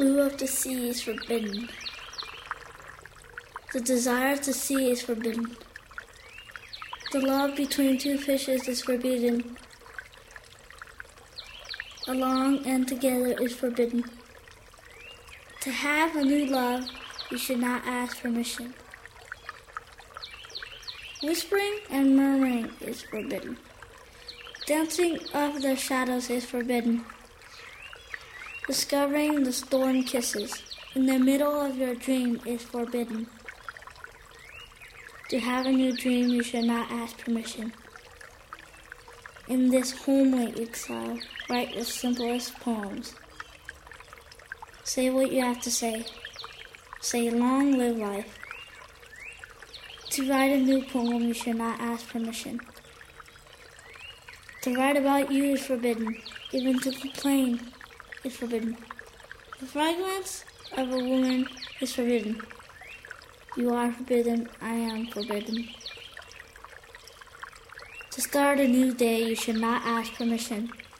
blue of the sea is forbidden. The desire to see is forbidden. The love between two fishes is forbidden. Along and together is forbidden. To have a new love, you should not ask permission. Whispering and murmuring is forbidden. Dancing of the shadows is forbidden. Discovering the storm kisses in the middle of your dream is forbidden. To have a new dream, you should not ask permission. In this homely exile, write the simplest poems. Say what you have to say. Say long live life. To write a new poem, you should not ask permission. To write about you is forbidden. Even to complain is forbidden. The fragrance of a woman is forbidden. You are forbidden, I am forbidden. To start a new day, you should not ask permission.